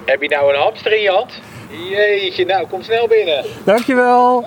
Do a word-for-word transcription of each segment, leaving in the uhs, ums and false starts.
Heb je nou een hamster in je hand? Jeetje, nou, kom snel binnen. Dankjewel.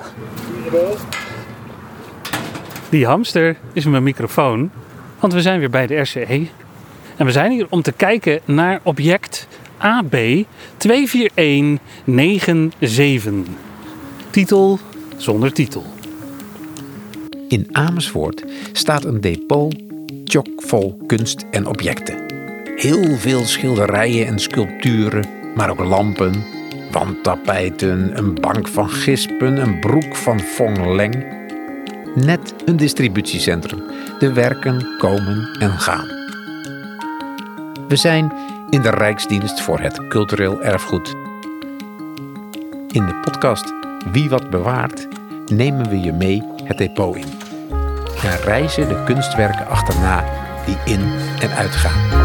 Die hamster is mijn microfoon, want we zijn weer bij de R C E. En we zijn hier om te kijken naar object A B twee vier een negen zeven. Titel zonder titel. In Amersfoort staat een depot chockvol kunst en objecten. Heel veel schilderijen en sculpturen, maar ook lampen, wandtapijten, een bank van gispen, een broek van Fong Leng. Net een distributiecentrum. De werken komen en gaan. We zijn in de Rijksdienst voor het Cultureel Erfgoed. In de podcast Wie wat bewaart nemen we je mee het depot in. En reizen de kunstwerken achterna die in en uitgaan.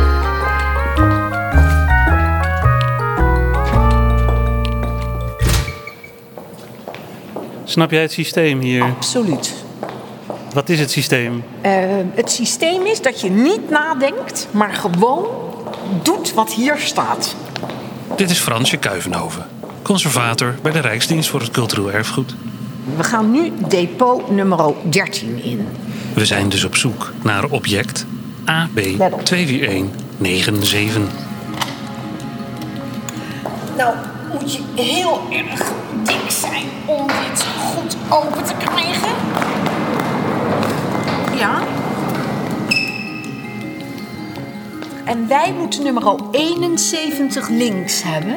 Snap jij het systeem hier? Absoluut. Wat is het systeem? Uh, het systeem is dat je niet nadenkt, maar gewoon doet wat hier staat. Dit is Fransje Kuivenhoven, conservator bij de Rijksdienst voor het Cultureel Erfgoed. We gaan nu depot nummer dertien in. We zijn dus op zoek naar object A B twee vier een negen zeven. Nou, moet je heel erg dik zijn om dit goed open te krijgen. Ja. En wij moeten nummer eenenzeventig links hebben.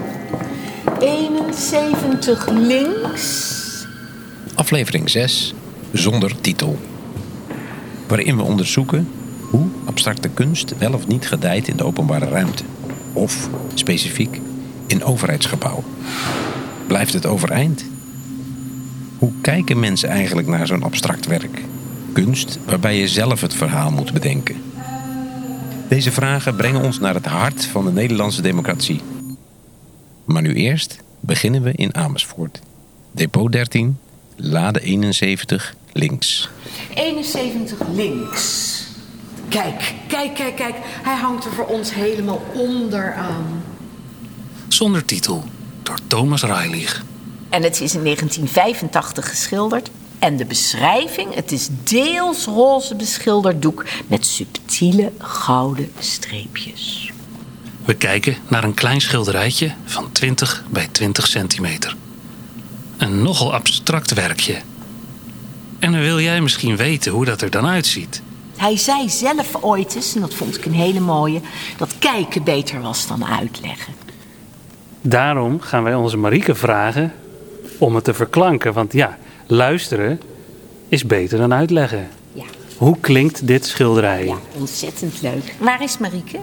eenenzeventig links. Aflevering zes, zonder titel. Waarin we onderzoeken hoe abstracte kunst wel of niet gedijt in de openbare ruimte. Of, specifiek, in overheidsgebouwen. Blijft het overeind? Hoe kijken mensen eigenlijk naar zo'n abstract werk? Kunst waarbij je zelf het verhaal moet bedenken. Deze vragen brengen ons naar het hart van de Nederlandse democratie. Maar nu eerst beginnen we in Amersfoort. Depot dertien, lade eenenzeventig, links. eenenzeventig links. Kijk, kijk, kijk, kijk. Hij hangt er voor ons helemaal onderaan. Zonder titel, door Thomas Reilich. En het is in negentien vijfentachtig geschilderd. En de beschrijving, het is deels roze beschilderd doek met subtiele gouden streepjes. We kijken naar een klein schilderijtje van twintig bij twintig centimeter. Een nogal abstract werkje. En dan wil jij misschien weten hoe dat er dan uitziet. Hij zei zelf ooit eens, en dat vond ik een hele mooie, dat kijken beter was dan uitleggen. Daarom gaan wij onze Marieke vragen om het te verklanken. Want ja, luisteren is beter dan uitleggen. Ja. Hoe klinkt dit schilderij? Ja, ontzettend leuk. Waar is Marieke?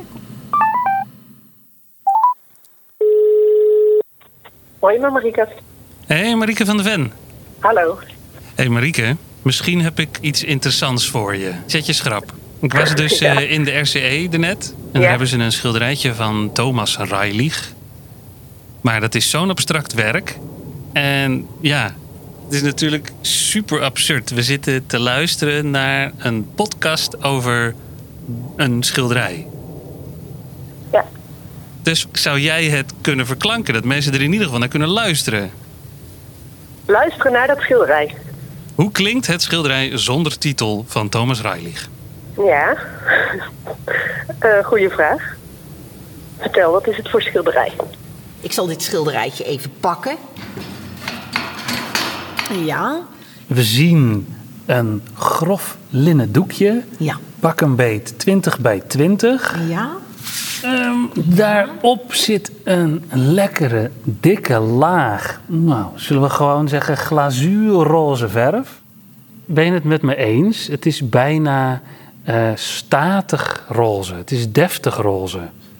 Hoi, maar Marieke. Hé, hey, Marieke van de Ven. Hallo. Hé hey, Marieke, misschien heb ik iets interessants voor je. Zet je schrap. Ik was dus ja. uh, in de R C E daarnet. En ja. daar hebben ze een schilderijtje van Thomas Reilich. Maar dat is zo'n abstract werk. En ja, het is natuurlijk super absurd. We zitten te luisteren naar een podcast over een schilderij. Ja. Dus zou jij het kunnen verklanken? Dat mensen er in ieder geval naar kunnen luisteren. Luisteren naar dat schilderij. Hoe klinkt het schilderij zonder titel van Thomas Reilich? Ja, uh, goeie vraag. Vertel, wat is het voor schilderij? Ik zal dit schilderijtje even pakken. Ja. We zien een grof linnen doekje. Ja. Pak een beet twintig bij twintig. Ja. Um, daarop zit een lekkere, dikke laag. Nou, zullen we gewoon zeggen glazuurroze verf? Ben je het met me eens? Het is bijna uh, statig roze. Het is deftig roze.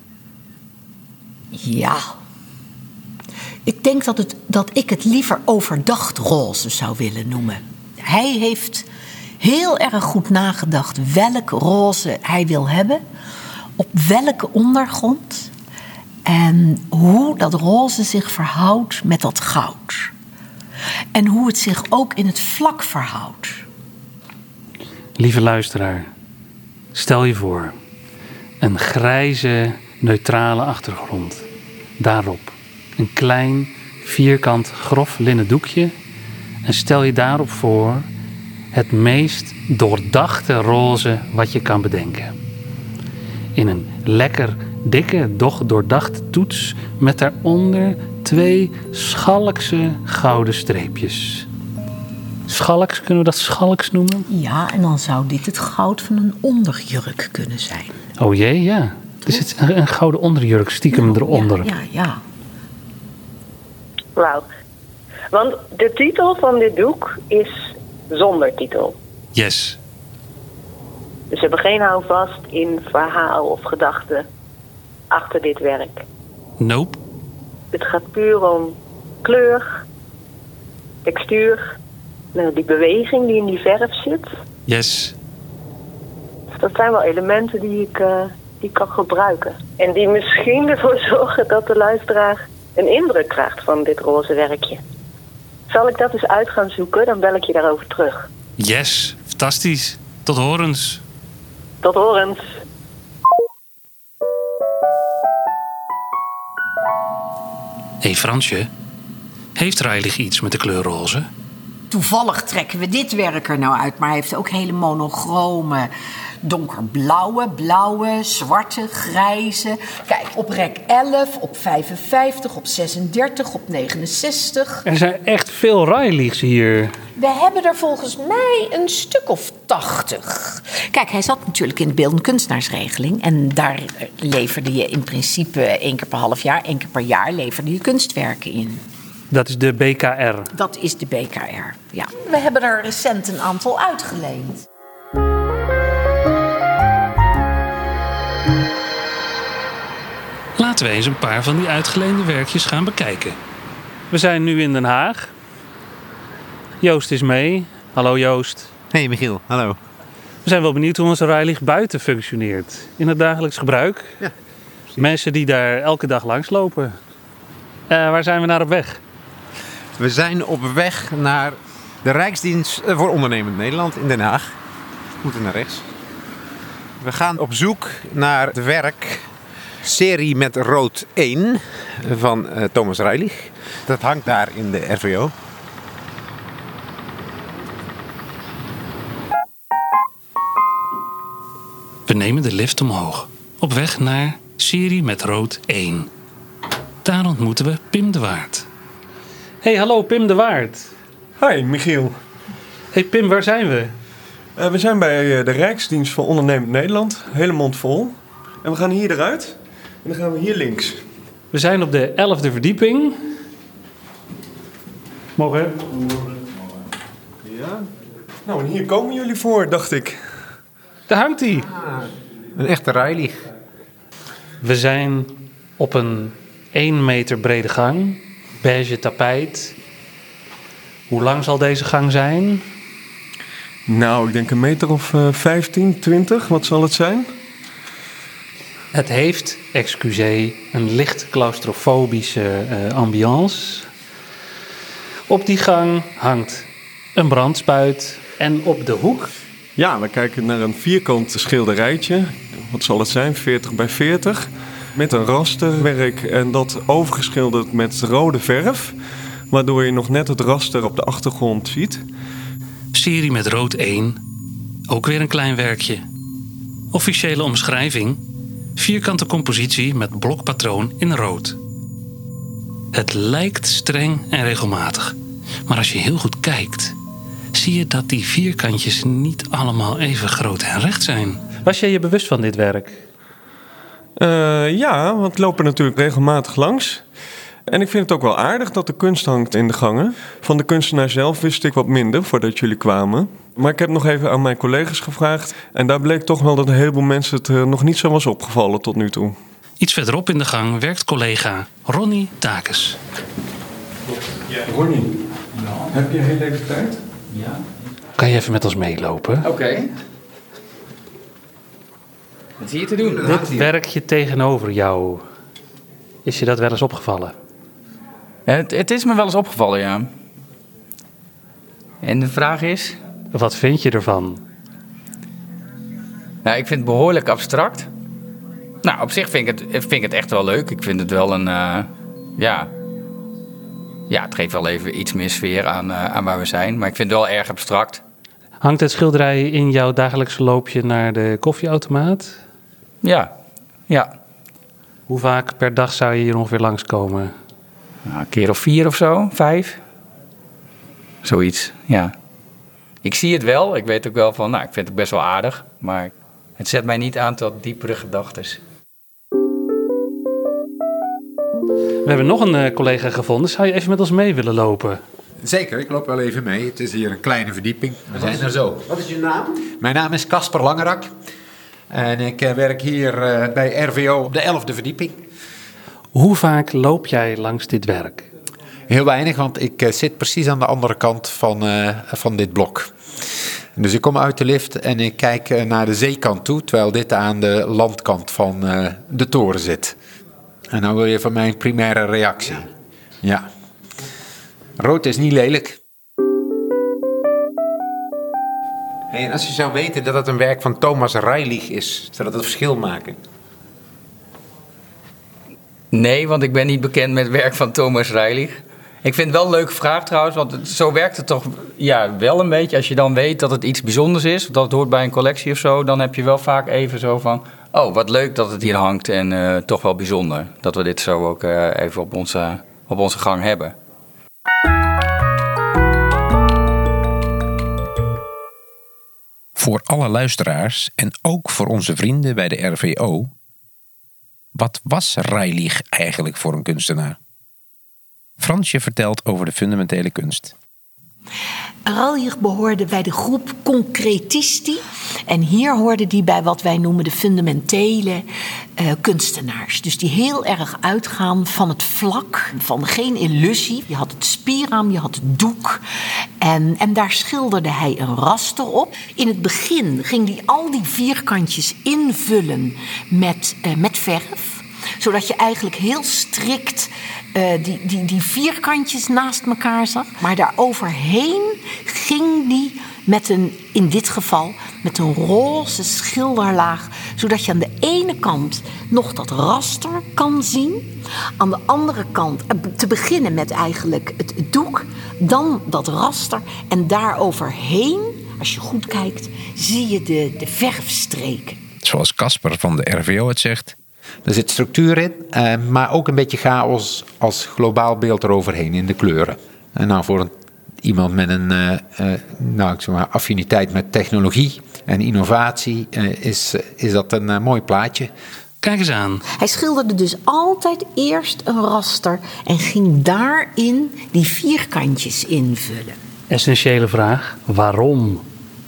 Ja. Ik denk dat, het, dat ik het liever overdacht roze zou willen noemen. Hij heeft heel erg goed nagedacht welke roze hij wil hebben. Op welke ondergrond. En hoe dat roze zich verhoudt met dat goud. En hoe het zich ook in het vlak verhoudt. Lieve luisteraar, stel je voor. Een grijze, neutrale achtergrond. Daarop een klein, vierkant, grof linnen doekje. En stel je daarop voor het meest doordachte roze wat je kan bedenken. In een lekker dikke, doch doordachte toets met daaronder twee schalkse gouden streepjes. Schalks, kunnen we dat schalks noemen? Ja, en dan zou dit het goud van een onderjurk kunnen zijn. Oh jee, ja. Er zit een, een gouden onderjurk stiekem Nou, eronder. Ja, ja, ja. Wauw. Want de titel van dit doek is zonder titel. Yes. Dus we hebben geen houvast in verhaal of gedachte achter dit werk. Nope. Het gaat puur om kleur, textuur, nou, die beweging die in die verf zit. Yes. Dus dat zijn wel elementen die ik, uh, die ik kan gebruiken. En die misschien ervoor zorgen dat de luisteraar een indruk krijgt van dit roze werkje. Zal ik dat eens uit gaan zoeken, dan bel ik je daarover terug. Yes. Fantastisch. Tot horens. Tot horens. Hé hey Fransje, heeft Reilig iets met de kleur roze? Toevallig trekken we dit werk er nou uit, maar hij heeft ook hele monochrome, donkerblauwe, blauwe, zwarte, grijze. Kijk, op rek elf, op vijfenvijftig, op zesendertig, op negenenzestig. Er zijn echt veel Reiligs hier. We hebben er volgens mij een stuk of tachtig. Kijk, hij zat natuurlijk in de beeldend kunstenaarsregeling. En daar leverde je in principe één keer per half jaar, één keer per jaar leverde je kunstwerken in. Dat is de B K R. Dat is de B K R, ja. We hebben er recent een aantal uitgeleend. Laten we eens een paar van die uitgeleende werkjes gaan bekijken. We zijn nu in Den Haag. Joost is mee. Hallo Joost. Hey Michiel, hallo. We zijn wel benieuwd hoe onze Reilig buiten functioneert. In het dagelijks gebruik. Ja, Mensen die daar elke dag langs lopen. Uh, waar zijn we naar op weg? We zijn op weg naar de Rijksdienst voor Ondernemend Nederland in Den Haag. We moeten naar rechts. We gaan op zoek naar het werk Serie met rood één van uh, Thomas Reilig. Dat hangt daar in de R V O. We nemen de lift omhoog. Op weg naar Serie met rood één. Daar ontmoeten we Pim de Waard. Hey, hallo Pim de Waard. Hi, Michiel. Hey Pim, waar zijn we? Uh, we zijn bij uh, de Rijksdienst voor Ondernemend Nederland. Hele mond vol. En we gaan hier eruit. En dan gaan we hier links. We zijn op de elfde verdieping. Morgen. Ja. Nou, en hier komen jullie voor, dacht ik. Daar hangt hij. Een echte Reilig. We zijn op een één meter brede gang. Beige tapijt. Hoe lang zal deze gang zijn? Nou, ik denk een meter of uh, vijftien, twintig. Wat zal het zijn? Het heeft, excusez, een licht claustrofobische uh, ambiance. Op die gang hangt een brandspuit. En op de hoek... Ja, we kijken naar een vierkant schilderijtje. Wat zal het zijn? veertig bij veertig. Met een rasterwerk en dat overgeschilderd met rode verf. Waardoor je nog net het raster op de achtergrond ziet. Serie met rood één. Ook weer een klein werkje. Officiële omschrijving. Vierkante compositie met blokpatroon in rood. Het lijkt streng en regelmatig. Maar als je heel goed kijkt, zie je dat die vierkantjes niet allemaal even groot en recht zijn. Was jij je bewust van dit werk? Uh, ja, want we lopen natuurlijk regelmatig langs. En ik vind het ook wel aardig dat de kunst hangt in de gangen. Van de kunstenaar zelf wist ik wat minder voordat jullie kwamen. Maar ik heb nog even aan mijn collega's gevraagd. En daar bleek toch wel dat een heleboel mensen het uh, nog niet zo was opgevallen tot nu toe. Iets verderop in de gang werkt collega Ronnie Takes. Ja. Ronnie, heb je heel even tijd? Ja. Kan je even met ons meelopen? Oké. Okay. Wat is hier te doen? Dit werkje tegenover jou, is je dat wel eens opgevallen? Het, het is me wel eens opgevallen, ja. En de vraag is? Wat vind je ervan? Nou, ik vind het behoorlijk abstract. Nou, op zich vind ik, het, vind ik het echt wel leuk. Ik vind het wel een... Uh, ja... Ja, het geeft wel even iets meer sfeer aan, uh, aan waar we zijn. Maar ik vind het wel erg abstract. Hangt het schilderij in jouw dagelijkse loopje naar de koffieautomaat? Ja, ja. Hoe vaak per dag zou je hier ongeveer langskomen? Nou, een keer of vier of zo, vijf. Zoiets, ja. Ik zie het wel. Ik weet ook wel van, nou, ik vind het best wel aardig. Maar het zet mij niet aan tot diepere gedachtes. We hebben nog een uh, collega gevonden. Zou je even met ons mee willen lopen? Zeker, ik loop wel even mee. Het is hier een kleine verdieping. We zijn er zo. Wat is je naam? Mijn naam is Casper Langerak. En ik uh, werk hier uh, bij R V O op de elfde verdieping. Hoe vaak loop jij langs dit werk? Heel weinig, want ik uh, zit precies aan de andere kant van, uh, van dit blok. Dus ik kom uit de lift en ik kijk uh, naar de zeekant toe, terwijl dit aan de landkant van uh, de toren zit. En nou wil je van mij een primaire reactie. Ja. ja. Rood is niet lelijk. Hey, en als je zou weten dat het een werk van Thomas Reilich is, zou dat het verschil maken? Nee, want ik ben niet bekend met het werk van Thomas Reilich. Ik vind het wel een leuke vraag trouwens, want het, zo werkt het toch ja, wel een beetje. Als je dan weet dat het iets bijzonders is, dat het hoort bij een collectie of zo, dan heb je wel vaak even zo van... Oh, wat leuk dat het hier hangt en uh, toch wel bijzonder. Dat we dit zo ook uh, even op onze, op onze gang hebben. Voor alle luisteraars en ook voor onze vrienden bij de R V O... Wat was Reilich eigenlijk voor een kunstenaar? Fransje vertelt over de fundamentele kunst. Reilich behoorde bij de groep concretisti. En hier hoorde die bij wat wij noemen de fundamentele uh, kunstenaars. Dus die heel erg uitgaan van het vlak, van geen illusie. Je had het spiraam, je had het doek. En, en daar schilderde hij een raster op. In het begin ging hij al die vierkantjes invullen met, uh, met verf. Zodat je eigenlijk heel strikt uh, die, die, die vierkantjes naast elkaar zag. Maar daaroverheen ging die met een, in dit geval, met een roze schilderlaag. Zodat je aan de ene kant nog dat raster kan zien. Aan de andere kant, te beginnen met eigenlijk het, het doek. Dan dat raster. En daaroverheen, als je goed kijkt, zie je de, de verfstreken. Zoals Casper van de R V O het zegt. Er zit structuur in, uh, maar ook een beetje chaos als globaal beeld eroverheen in de kleuren. En nou, voor een, iemand met een uh, uh, nou, ik zeg maar, affiniteit met technologie en innovatie uh, is, uh, is dat een uh, mooi plaatje. Kijk eens aan. Hij schilderde dus altijd eerst een raster en ging daarin die vierkantjes invullen. Essentiële vraag, waarom?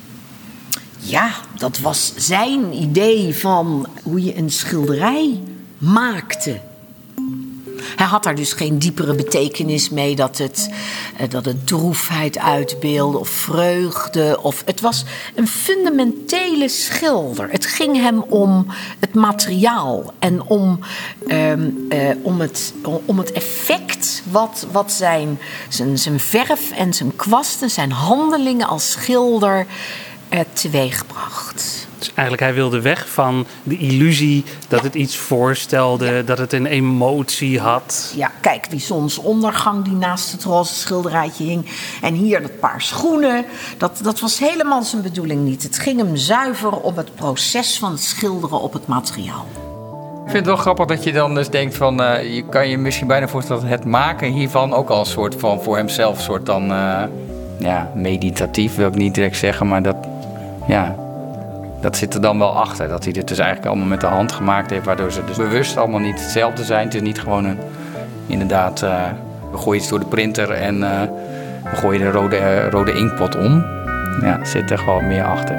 Ja, dat was zijn idee van hoe je een schilderij maakte. Hij had daar dus geen diepere betekenis mee dat het, dat het droefheid uitbeeldde of vreugde. Of, het was een fundamentele schilder. Het ging hem om het materiaal en om, um, uh, om, het, om het effect wat, wat zijn, zijn, zijn verf en zijn kwasten, zijn handelingen als schilder uh, teweegbracht. Dus eigenlijk hij wilde weg van de illusie dat het iets voorstelde, ja. Dat het een emotie had. Ja, kijk, die zonsondergang die naast het roze schilderijtje hing. En hier dat paar schoenen. Dat, dat was helemaal zijn bedoeling niet. Het ging hem zuiver om het proces van het schilderen op het materiaal. Ik vind het wel grappig dat je dan dus denkt van... Uh, je kan je misschien bijna voorstellen dat het maken hiervan ook al een soort van voor hemzelf... soort dan, uh, ja, meditatief wil ik niet direct zeggen, maar dat... ja. Dat zit er dan wel achter. Dat hij dit dus eigenlijk allemaal met de hand gemaakt heeft. Waardoor ze dus bewust allemaal niet hetzelfde zijn. Het is niet gewoon een... Inderdaad, uh, we gooien iets door de printer en uh, we gooien de rode, uh, rode inkpot om. Ja, er zit er gewoon meer achter.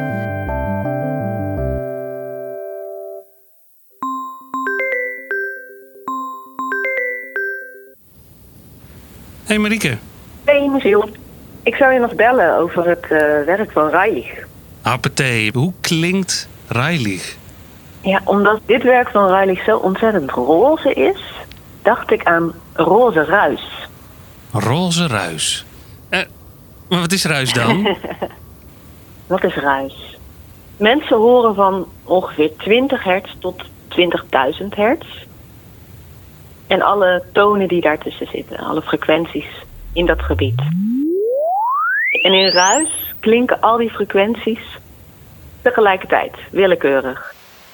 Hey Marieke. Hey Michiel. Ik zou je nog bellen over het uh, werk van Reilich. Appetee, hoe klinkt Reilich? Ja, omdat dit werk van Reilich zo ontzettend roze is, dacht ik aan roze ruis. Roze ruis. Eh, maar wat is ruis dan? Wat is ruis? Mensen horen van ongeveer twintig hertz tot twintigduizend hertz. En alle tonen die daartussen zitten, alle frequenties in dat gebied. En in ruis klinken al die frequenties tegelijkertijd, willekeurig.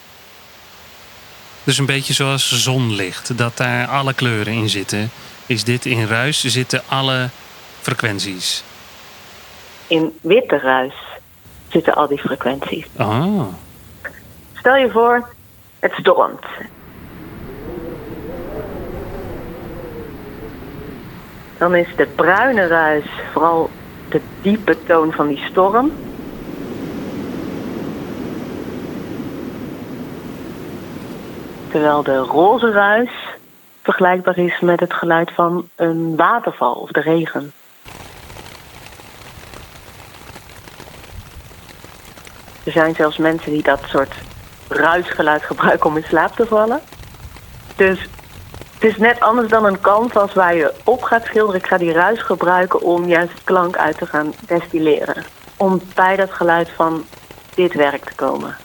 Dus een beetje zoals zonlicht, dat daar alle kleuren in zitten. Is dit in ruis, zitten alle frequenties? In witte ruis zitten al die frequenties. Oh. Stel je voor, het stormt. Dan is de bruine ruis vooral de diepe toon van die storm. Terwijl de roze ruis vergelijkbaar is met het geluid van een waterval of de regen. Er zijn zelfs mensen die dat soort ruisgeluid gebruiken om in slaap te vallen. Dus het is net anders dan een canvas waar je op gaat schilderen. Ik ga die ruis gebruiken om juist klank uit te gaan destilleren. Om bij dat geluid van dit werk te komen.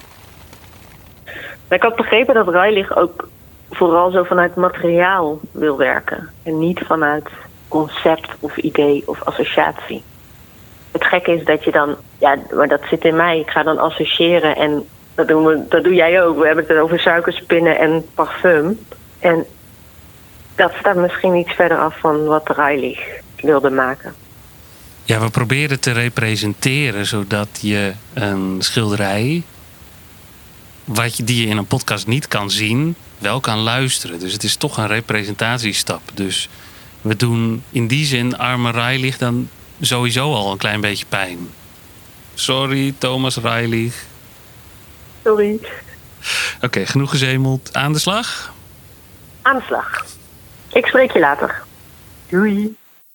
Maar ik had begrepen dat Reilich ook vooral zo vanuit materiaal wil werken. En niet vanuit concept of idee of associatie. Het gekke is dat je dan, ja, maar dat zit in mij. Ik ga dan associëren en dat, doen we, dat doe jij ook. We hebben het over suikerspinnen en parfum. En dat staat misschien iets verder af van wat Reilich wilde maken. Ja, we proberen te representeren zodat je een schilderij, wat je, die je in een podcast niet kan zien, wel kan luisteren. Dus het is toch een representatiestap. Dus we doen in die zin arme Reilich dan sowieso al een klein beetje pijn. Sorry, Thomas Reilich. Sorry. Oké, okay, genoeg gezemeld. Aan de slag? Aan de slag. Ik spreek je later. Doei.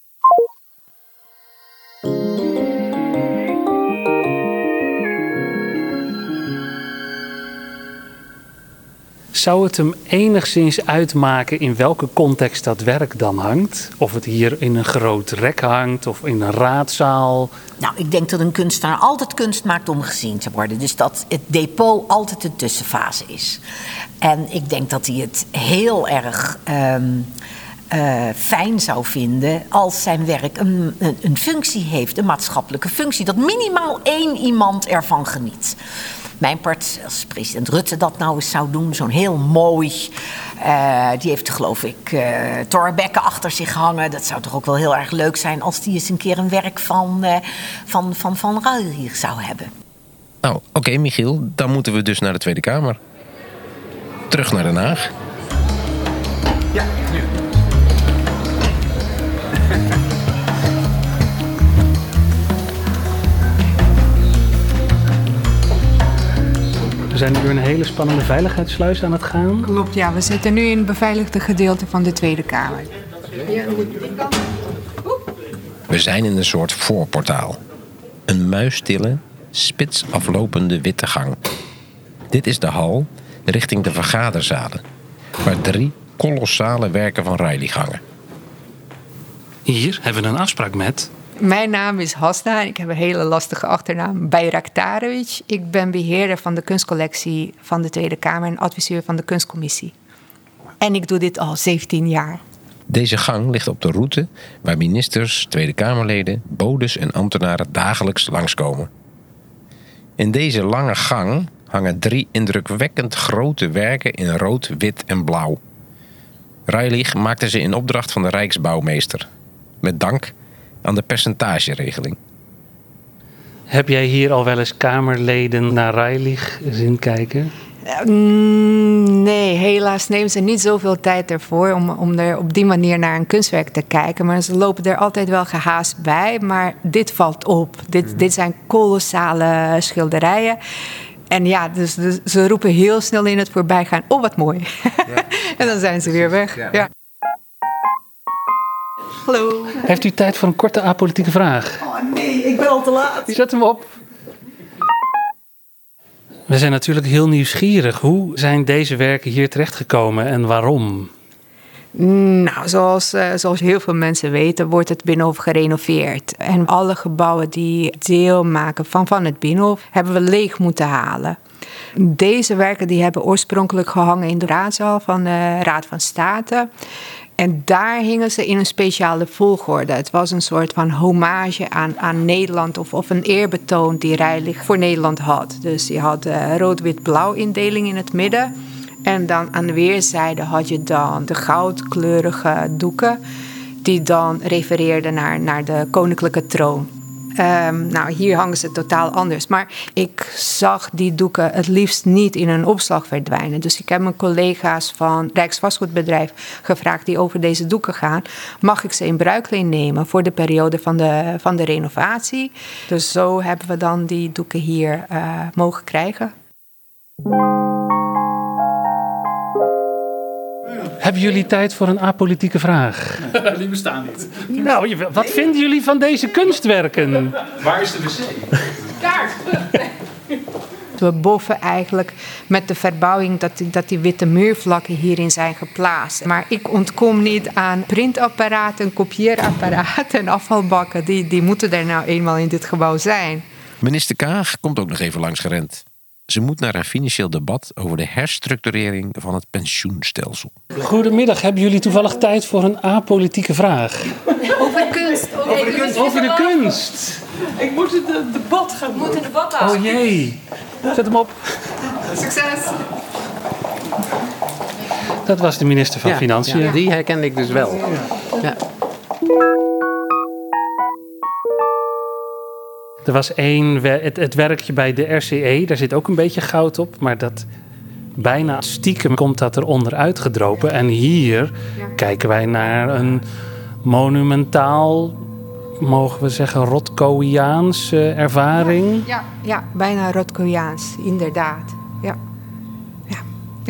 Zou het hem enigszins uitmaken in welke context dat werk dan hangt? Of het hier in een groot rek hangt of in een raadzaal? Nou, ik denk dat een kunstenaar altijd kunst maakt om gezien te worden. Dus dat het depot altijd een tussenfase is. En ik denk dat hij het heel erg um, uh, fijn zou vinden als zijn werk een, een, een functie heeft, een maatschappelijke functie. Dat minimaal één iemand ervan geniet. Mijn part, als president Rutte dat nou eens zou doen, zo'n heel mooi, uh, die heeft geloof ik uh, Thorbecke achter zich hangen. Dat zou toch ook wel heel erg leuk zijn als die eens een keer een werk van uh, van, van, van Reilich zou hebben. Nou, oké, okay, Michiel, dan moeten we dus naar de Tweede Kamer. Terug naar Den Haag. Ja, nu. We zijn nu door een hele spannende veiligheidssluis aan het gaan. Klopt, ja. We zitten nu in het beveiligde gedeelte van de Tweede Kamer. We zijn in een soort voorportaal. Een muisstille, spits aflopende witte gang. Dit is de hal richting de vergaderzalen, waar drie kolossale werken van Reilich hangen. Hier hebben we een afspraak met... Mijn naam is Hasna en ik heb een hele lastige achternaam, Bayraktarovic. Ik ben beheerder van de kunstcollectie van de Tweede Kamer en adviseur van de kunstcommissie. En ik doe dit al zeventien jaar. Deze gang ligt op de route waar ministers, Tweede Kamerleden, bodes en ambtenaren dagelijks langskomen. In deze lange gang hangen drie indrukwekkend grote werken in rood, wit en blauw. Reilich maakte ze in opdracht van de Rijksbouwmeester. Met dank aan de percentageregeling. Heb jij hier al wel eens Kamerleden naar Reilich zien kijken? Nee, helaas nemen ze niet zoveel tijd ervoor om, om er op die manier naar een kunstwerk te kijken. Maar ze lopen er altijd wel gehaast bij. Maar dit valt op. Dit, mm. dit zijn kolossale schilderijen. En ja, dus, dus ze roepen heel snel in het voorbijgaan, oh wat mooi. Ja. En dan zijn ze weer weg. Ja. Ja. Hallo. Heeft u tijd voor een korte apolitieke vraag? Oh nee, ik ben al te laat. Zet hem op. We zijn natuurlijk heel nieuwsgierig. Hoe zijn deze werken hier terechtgekomen en waarom? Nou, zoals, uh, zoals heel veel mensen weten, wordt het Binnenhof gerenoveerd. En alle gebouwen die deel maken van, van het Binnenhof hebben we leeg moeten halen. Deze werken die hebben oorspronkelijk gehangen in de raadzaal van de Raad van State. En daar hingen ze in een speciale volgorde. Het was een soort van hommage aan, aan Nederland of, of een eerbetoon die Reilich voor Nederland had. Dus je had uh, rood-wit-blauw indeling in het midden. En dan aan de weerszijde had je dan de goudkleurige doeken die dan refereerden naar, naar de koninklijke troon. Um, nou, hier hangen ze totaal anders. Maar ik zag die doeken het liefst niet in een opslag verdwijnen. Dus ik heb mijn collega's van Rijksvastgoedbedrijf gevraagd die over deze doeken gaan. Mag ik ze in bruikleen nemen voor de periode van de, van de renovatie? Dus zo hebben we dan die doeken hier uh, mogen krijgen. Hebben jullie tijd voor een apolitieke vraag? Die bestaan niet. Nou, wat vinden jullie van deze kunstwerken? Waar is de wc? Daar! We boffen eigenlijk met de verbouwing dat die, dat die witte muurvlakken hierin zijn geplaatst. Maar ik ontkom niet aan printapparaten, kopieerapparaten en afvalbakken. Die, die moeten er nou eenmaal in dit gebouw zijn. Minister Kaag komt ook nog even langs gerend. Ze moet naar een financieel debat over de herstructurering van het pensioenstelsel. Goedemiddag, hebben jullie toevallig tijd voor een apolitieke vraag? Over de kunst. Okay, over de kunst. Over de kunst. Ik moet het de debat gaan doen. Ik moet een debat aan. Oh jee. Zet hem op. Succes. Dat was de minister van ja, Financiën. Ja, die herkende ik dus wel. Ja. Er was één, het, het werkje bij de R C E, daar zit ook een beetje goud op. Maar dat bijna stiekem komt dat eronder uitgedropen. En hier ja. kijken wij naar een monumentaal, mogen we zeggen, Rothkoiaans uh, ervaring. Ja, ja, bijna Rothkoiaans, inderdaad. Ja. ja.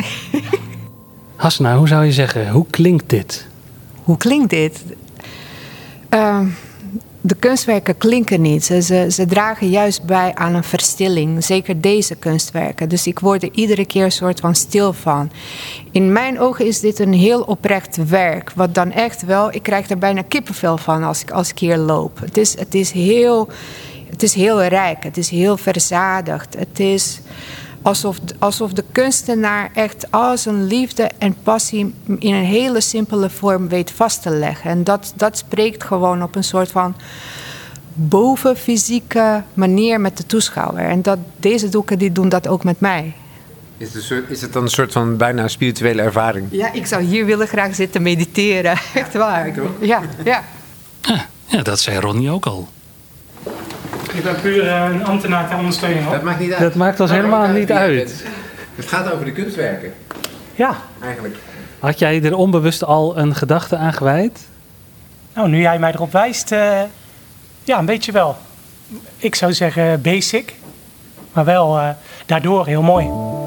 Hasna, hoe zou je zeggen, hoe klinkt dit? Hoe klinkt dit? Uh, De kunstwerken klinken niet. Ze, ze, ze dragen juist bij aan een verstilling. Zeker deze kunstwerken. Dus ik word er iedere keer een soort van stil van. In mijn ogen is dit een heel oprecht werk. Wat dan echt wel... Ik krijg er bijna kippenvel van als ik, als ik hier loop. Het is, het is heel, het is heel rijk. Het is heel verzadigd. Het is alsof, alsof de kunstenaar echt al zijn liefde en passie in een hele simpele vorm weet vast te leggen. En dat, dat spreekt gewoon op een soort van bovenfysieke manier met de toeschouwer. En dat, deze doeken die doen dat ook met mij. Is het, een soort, is het dan een soort van bijna spirituele ervaring? Ja, ik zou hier willen graag zitten mediteren. Echt waar. Ja, ja. Ah, ja, dat zei Ronnie ook al. Ik ben puur een ambtenaar ter ondersteuning. Hoor. Dat maakt niet uit. Dat maakt ons helemaal niet uit. Het gaat over de kunstwerken. Ja. Eigenlijk. Had jij er onbewust al een gedachte aan gewijd? Nou, nu jij mij erop wijst, uh, ja, een beetje wel. Ik zou zeggen basic, maar wel uh, daardoor heel mooi.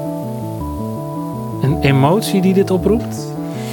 Een emotie die dit oproept?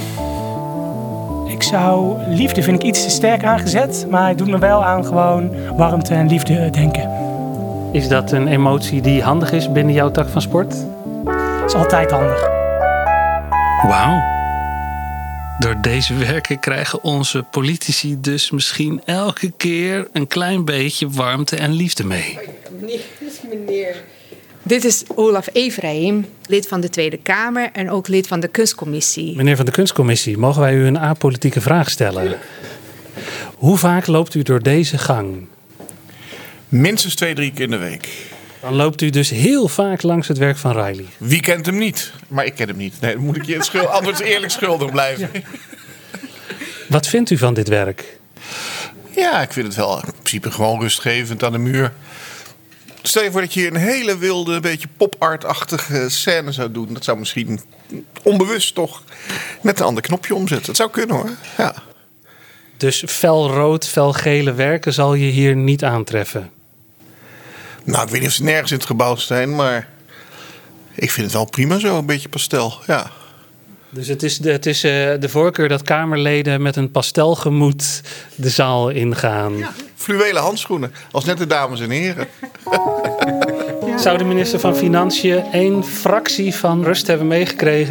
Ik zou, liefde vind ik iets te sterk aangezet, maar het doet me wel aan gewoon warmte en liefde denken. Is dat een emotie die handig is binnen jouw tak van sport? Is altijd handig. Wauw. Door deze werken krijgen onze politici dus misschien elke keer een klein beetje warmte en liefde mee. Meneer, meneer. Dit is Olaf Ephraim, lid van de Tweede Kamer en ook lid van de Kunstcommissie. Meneer van de Kunstcommissie, mogen wij u een apolitieke vraag stellen? Hoe vaak loopt u door deze gang? Minstens twee, drie keer in de week. Dan loopt u dus heel vaak langs het werk van Reilich. Wie kent hem niet? Maar ik ken hem niet. Nee, dan moet ik je het schuld, anders eerlijk schuldig blijven. Ja. Wat vindt u van dit werk? Ja, ik vind het wel in principe gewoon rustgevend aan de muur. Stel je voor dat je een hele wilde, een beetje pop-art-achtige scène zou doen. Dat zou misschien onbewust toch net een ander knopje omzetten. Dat zou kunnen hoor, ja. Dus felrood, felgele werken zal je hier niet aantreffen? Nou, ik weet niet of ze nergens in het gebouw zijn, maar ik vind het wel prima zo, een beetje pastel, ja. Dus het is, de, het is uh, de voorkeur dat Kamerleden met een pastelgemoed de zaal ingaan. Ja. Fluwelen handschoenen, als net de dames en heren. Ja. Zou de minister van Financiën één fractie van rust hebben meegekregen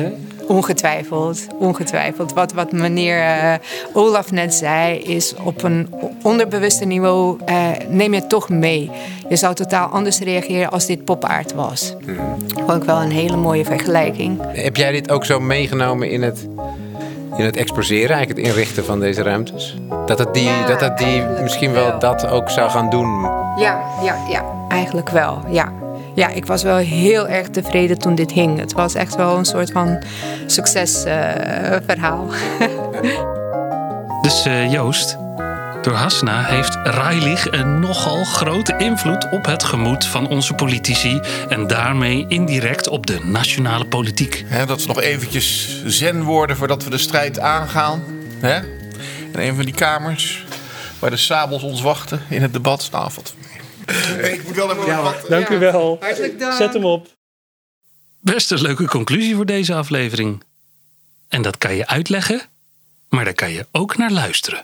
Ongetwijfeld, ongetwijfeld. Wat, wat meneer uh, Olaf net zei, is op een onderbewuste niveau uh, neem je het toch mee. Je zou totaal anders reageren als dit popaard was. Hmm. Vond ik wel een hele mooie vergelijking. Heb jij dit ook zo meegenomen in het, in het exposeren, eigenlijk het inrichten van deze ruimtes? Dat het die, ja, dat het die misschien wel, wel dat ook zou gaan doen? Ja, ja, ja, eigenlijk wel, ja. Ja, ik was wel heel erg tevreden toen dit hing. Het was echt wel een soort van succesverhaal. Uh, dus uh, Joost, door Hasna heeft Reilich een nogal grote invloed op het gemoed van onze politici en daarmee indirect op de nationale politiek. He, dat we nog eventjes zen worden voordat we de strijd aangaan. He? In een van die kamers waar de sabels ons wachten in het debat. Nou, wat... Hey, ik moet wel even ja, wat. Dank u wel. Hartelijk dank. Zet hem op. Best een leuke conclusie voor deze aflevering. En dat kan je uitleggen, maar daar kan je ook naar luisteren.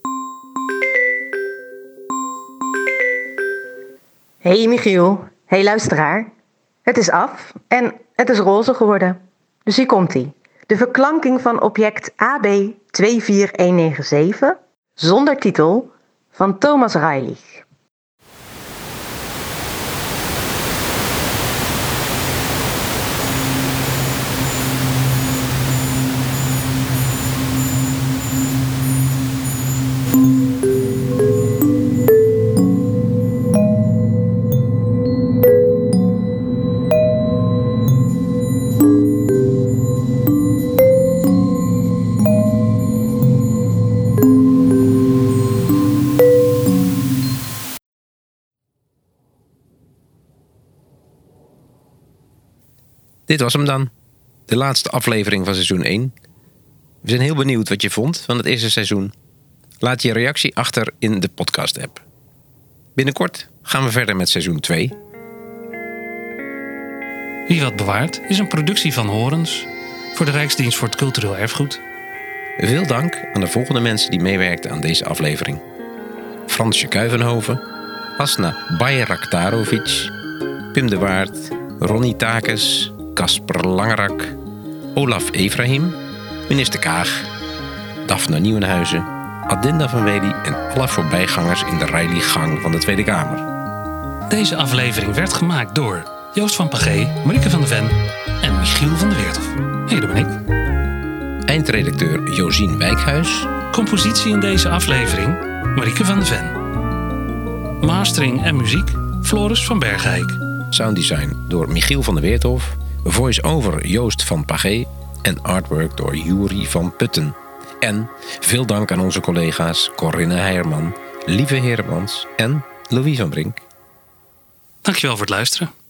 Hey Michiel, hey luisteraar. Het is af en het is roze geworden. Dus hier komt-ie. De verklanking van object A B twee vier een negen zeven, zonder titel, van Thomas Reilich. Dit was hem dan. De laatste aflevering van seizoen één. We zijn heel benieuwd wat je vond van het eerste seizoen. Laat je reactie achter in de podcast-app. Binnenkort gaan we verder met seizoen twee. Wie wat bewaart is een productie van Horens voor de Rijksdienst voor het Cultureel Erfgoed. Veel dank aan de volgende mensen die meewerkten aan deze aflevering. Fransje Kuivenhoven, Hasna Bayraktarovic, Pim de Waard, Ronnie Takes, Kasper Langerak, Olaf Efraim, minister Kaag, Daphne Nieuwenhuizen, Adinda van Wely en alle voorbijgangers in de Reilich-gang van de Tweede Kamer. Deze aflevering werd gemaakt door Joost van Pagé, Marieke van der Ven en Michiel van der Weerthof. Hé, dat ben ik. Eindredacteur Josien Wijkhuis. Compositie in deze aflevering Marieke van der Ven. Mastering en muziek Floris van Bergijk. Sounddesign door Michiel van der Weerthof. Voice-over Joost van Pagé. En artwork door Juri van Putten. En veel dank aan onze collega's Corinne Heijerman, Lieve Heremans en Louis van Brink. Dankjewel voor het luisteren.